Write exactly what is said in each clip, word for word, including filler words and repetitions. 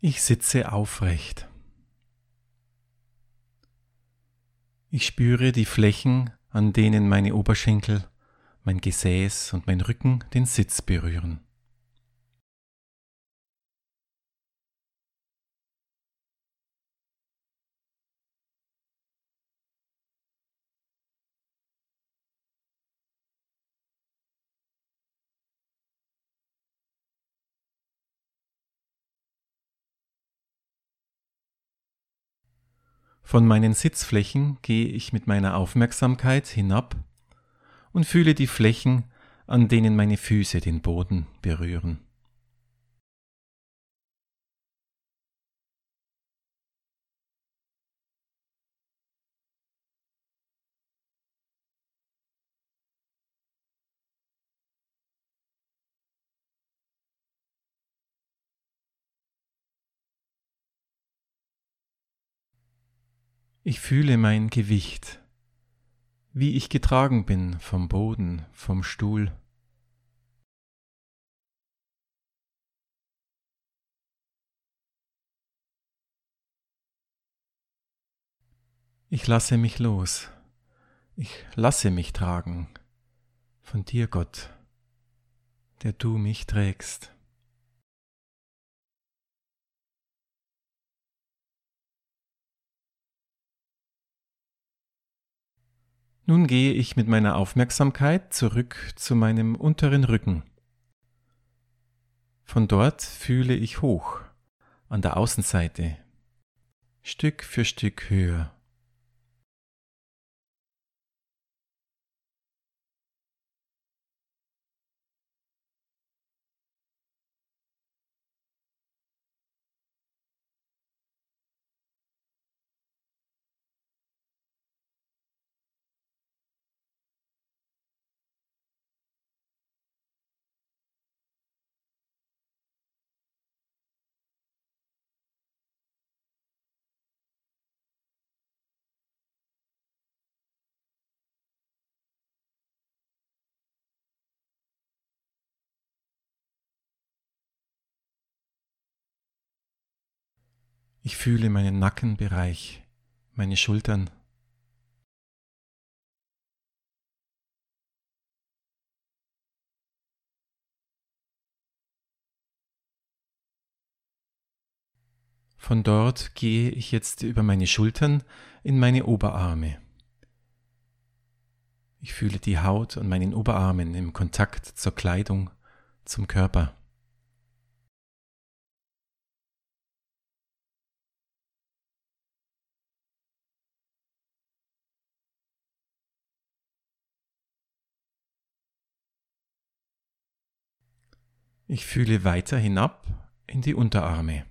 Ich sitze aufrecht. Ich spüre die Flächen, an denen meine Oberschenkel, mein Gesäß und mein Rücken den Sitz berühren. Von meinen Sitzflächen gehe ich mit meiner Aufmerksamkeit hinab und fühle die Flächen, an denen meine Füße den Boden berühren. Ich fühle mein Gewicht, wie ich getragen bin vom Boden, vom Stuhl. Ich lasse mich los. Ich lasse mich tragen von dir, Gott, der du mich trägst. Nun gehe ich mit meiner Aufmerksamkeit zurück zu meinem unteren Rücken. Von dort fühle ich hoch, an der Außenseite, Stück für Stück höher. Ich fühle meinen Nackenbereich, meine Schultern. Von dort gehe ich jetzt über meine Schultern in meine Oberarme. Ich fühle die Haut an meinen Oberarmen im Kontakt zur Kleidung, zum Körper. Ich fühle weiter hinab in die Unterarme.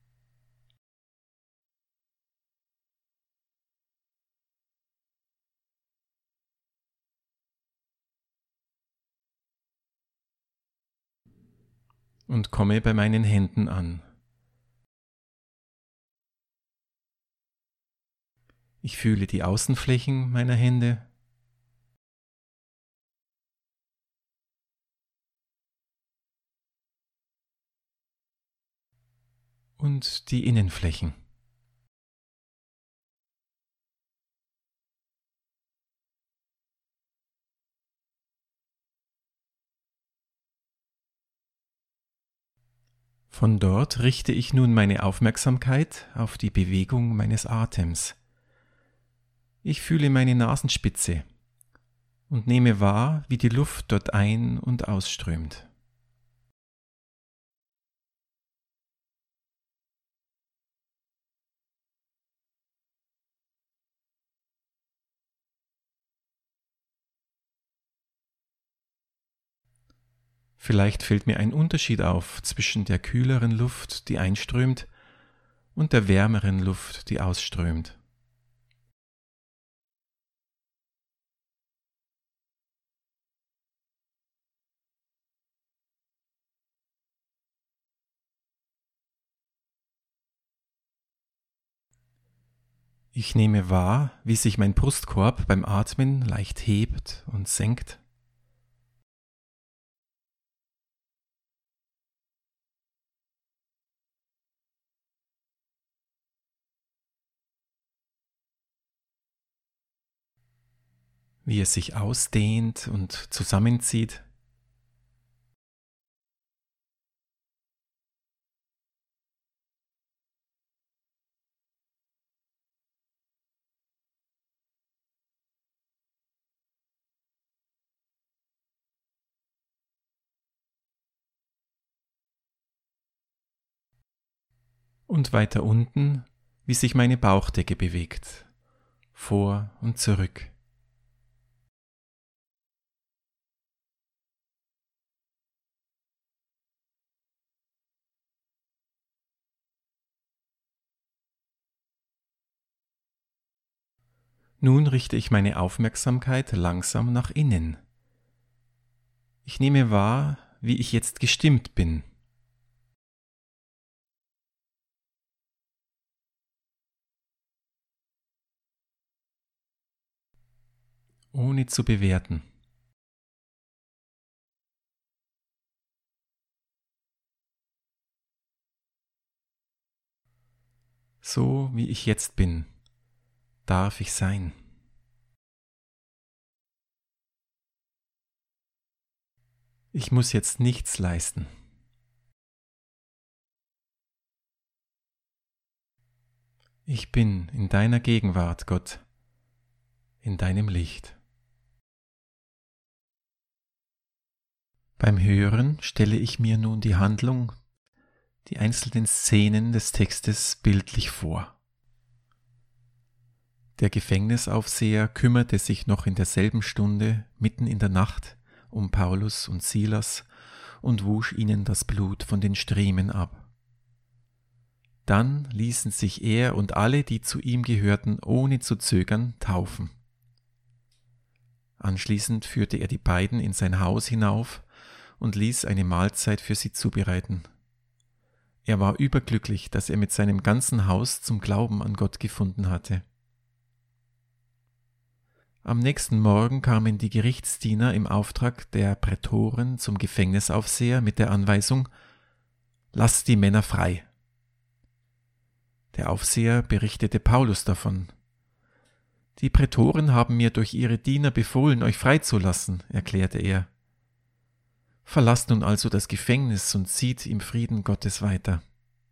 Und komme bei meinen Händen an. Ich fühle die Außenflächen meiner Hände. Und die Innenflächen. Von dort richte ich nun meine Aufmerksamkeit auf die Bewegung meines Atems. Ich fühle meine Nasenspitze und nehme wahr, wie die Luft dort ein- und ausströmt. Vielleicht fällt mir ein Unterschied auf zwischen der kühleren Luft, die einströmt, und der wärmeren Luft, die ausströmt. Ich nehme wahr, wie sich mein Brustkorb beim Atmen leicht hebt und senkt. wie es sich ausdehnt und zusammenzieht. Und weiter unten, wie sich meine Bauchdecke bewegt, vor und zurück. Nun richte ich meine Aufmerksamkeit langsam nach innen. Ich nehme wahr, wie ich jetzt gestimmt bin. Ohne zu bewerten. So wie ich jetzt bin, darf ich sein. Ich muss jetzt nichts leisten. Ich bin in deiner Gegenwart, Gott, in deinem Licht. Beim Hören stelle ich mir nun die Handlung, die einzelnen Szenen des Textes bildlich vor. Der Gefängnisaufseher kümmerte sich noch in derselben Stunde, mitten in der Nacht, um Paulus und Silas und wusch ihnen das Blut von den Striemen ab. Dann ließen sich er und alle, die zu ihm gehörten, ohne zu zögern, taufen. Anschließend führte er die beiden in sein Haus hinauf und ließ eine Mahlzeit für sie zubereiten. Er war überglücklich, dass er mit seinem ganzen Haus zum Glauben an Gott gefunden hatte. Am nächsten Morgen kamen die Gerichtsdiener im Auftrag der Prätoren zum Gefängnisaufseher mit der Anweisung: »Lasst die Männer frei.« Der Aufseher berichtete Paulus davon. »Die Prätoren haben mir durch ihre Diener befohlen, euch freizulassen«, erklärte er. »Verlasst nun also das Gefängnis und zieht im Frieden Gottes weiter.«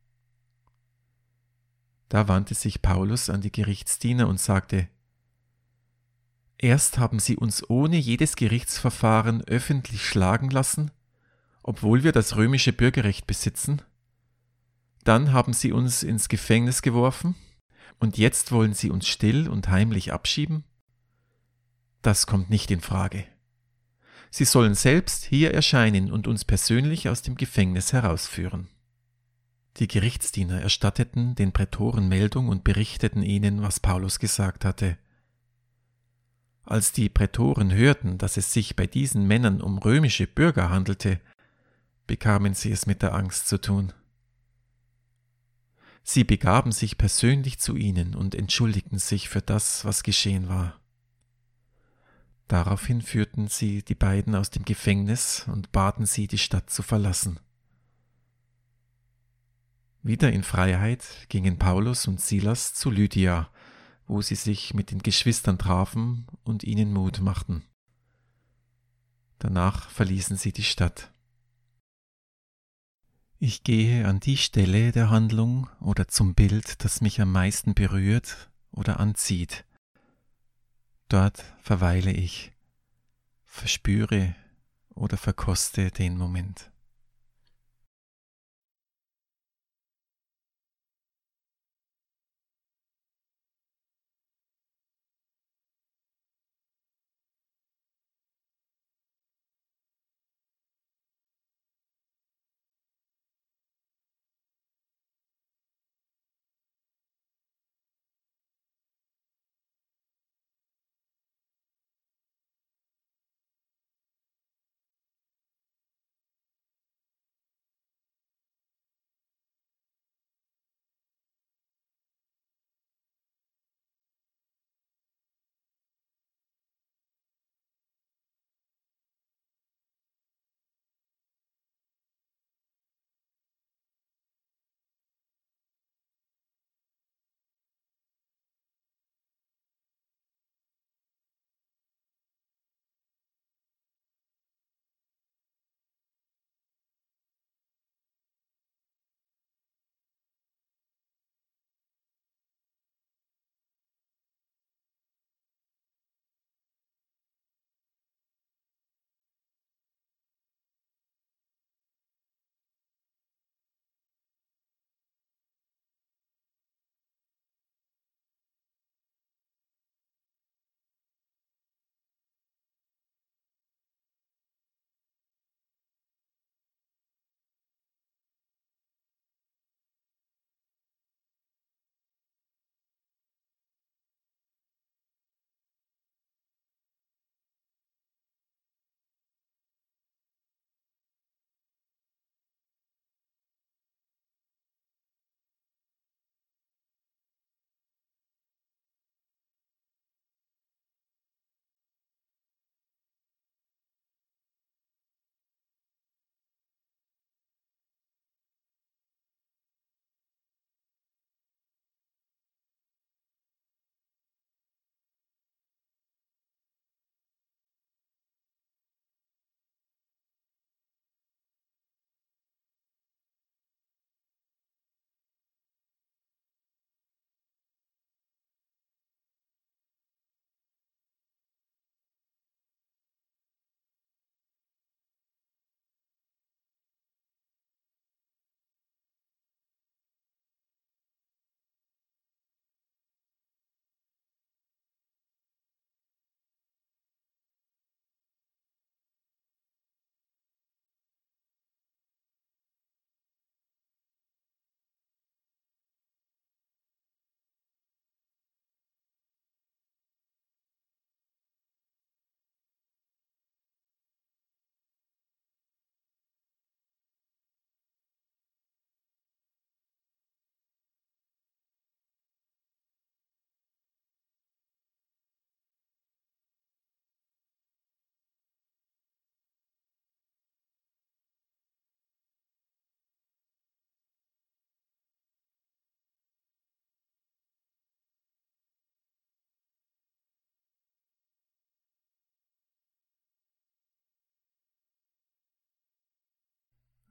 Da wandte sich Paulus an die Gerichtsdiener und sagte: »Erst haben sie uns ohne jedes Gerichtsverfahren öffentlich schlagen lassen, obwohl wir das römische Bürgerrecht besitzen. Dann haben sie uns ins Gefängnis geworfen und jetzt wollen sie uns still und heimlich abschieben? Das kommt nicht in Frage. Sie sollen selbst hier erscheinen und uns persönlich aus dem Gefängnis herausführen.« Die Gerichtsdiener erstatteten den Prätoren Meldung und berichteten ihnen, was Paulus gesagt hatte. Als die Prätoren hörten, dass es sich bei diesen Männern um römische Bürger handelte, bekamen sie es mit der Angst zu tun. Sie begaben sich persönlich zu ihnen und entschuldigten sich für das, was geschehen war. Daraufhin führten sie die beiden aus dem Gefängnis und baten sie, die Stadt zu verlassen. Wieder in Freiheit gingen Paulus und Silas zu Lydia, wo sie sich mit den Geschwistern trafen und ihnen Mut machten. Danach verließen sie die Stadt. Ich gehe an die Stelle der Handlung oder zum Bild, das mich am meisten berührt oder anzieht. Dort verweile ich, verspüre oder verkoste den Moment.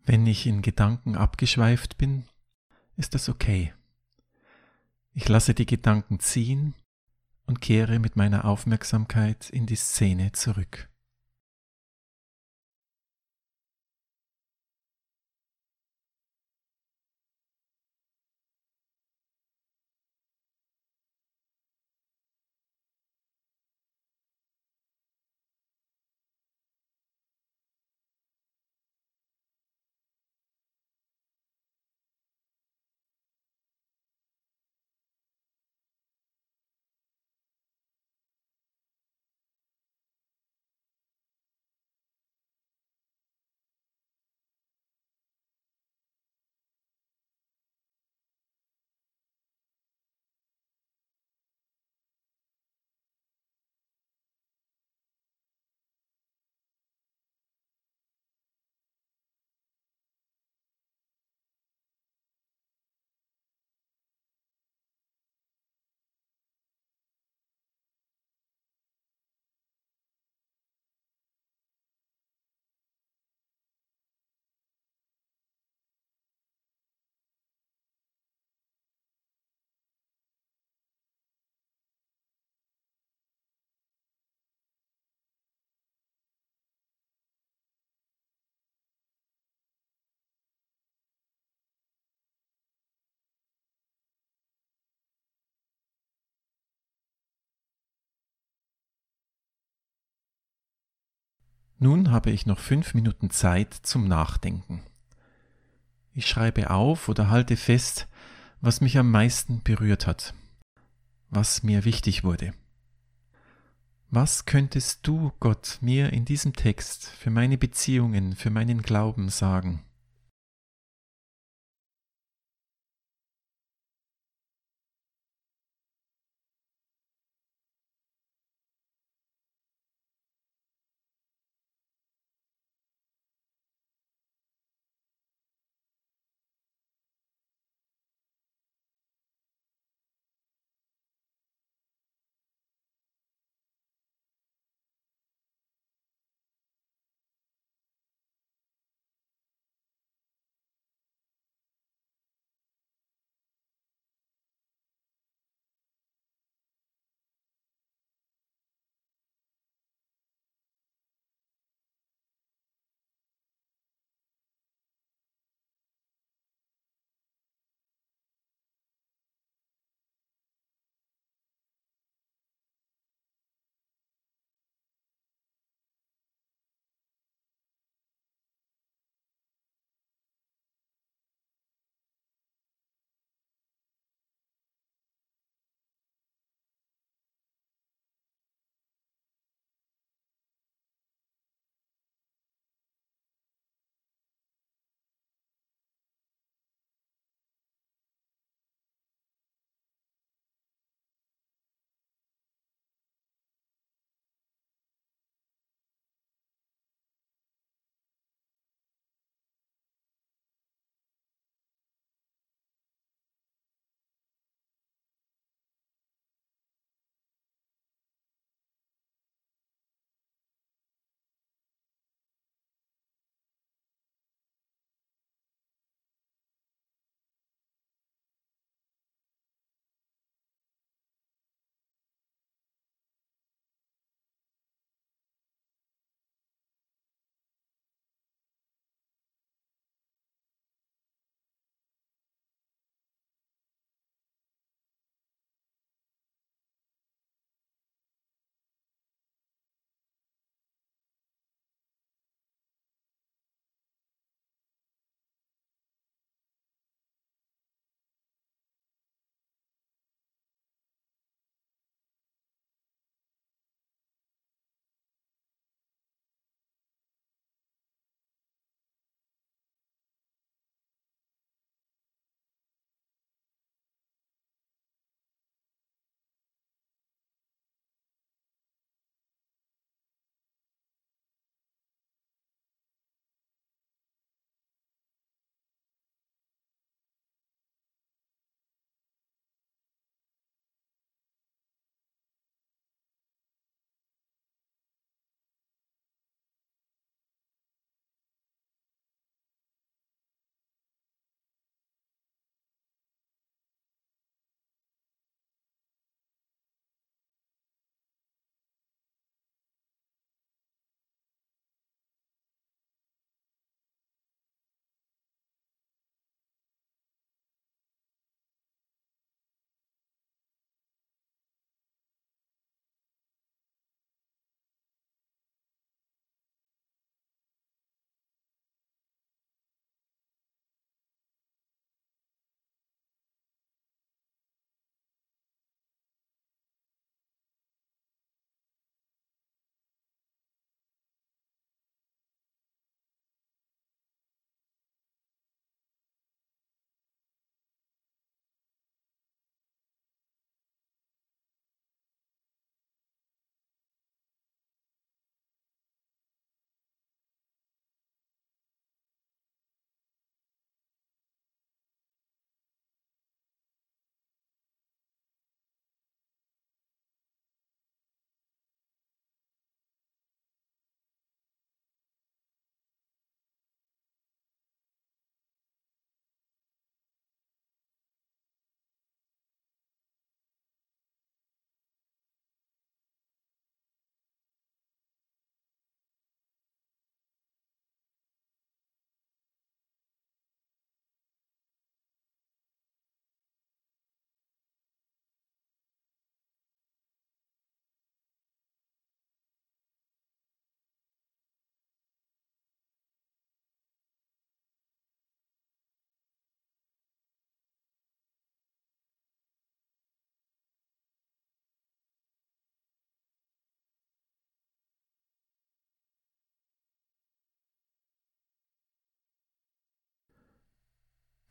Wenn ich in Gedanken abgeschweift bin, ist das okay. Ich lasse die Gedanken ziehen und kehre mit meiner Aufmerksamkeit in die Szene zurück. Nun habe ich noch fünf Minuten Zeit zum Nachdenken. Ich schreibe auf oder halte fest, was mich am meisten berührt hat, was mir wichtig wurde. Was könntest du, Gott, mir in diesem Text für meine Beziehungen, für meinen Glauben sagen?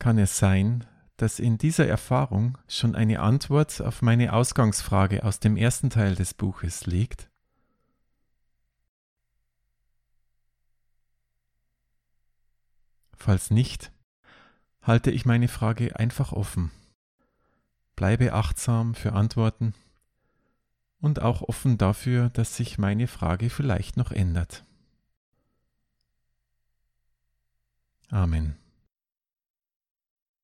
kann es sein, dass in dieser Erfahrung schon eine Antwort auf meine Ausgangsfrage aus dem ersten Teil des Buches liegt? Falls nicht, halte ich meine Frage einfach offen, bleibe achtsam für Antworten und auch offen dafür, dass sich meine Frage vielleicht noch ändert. Amen.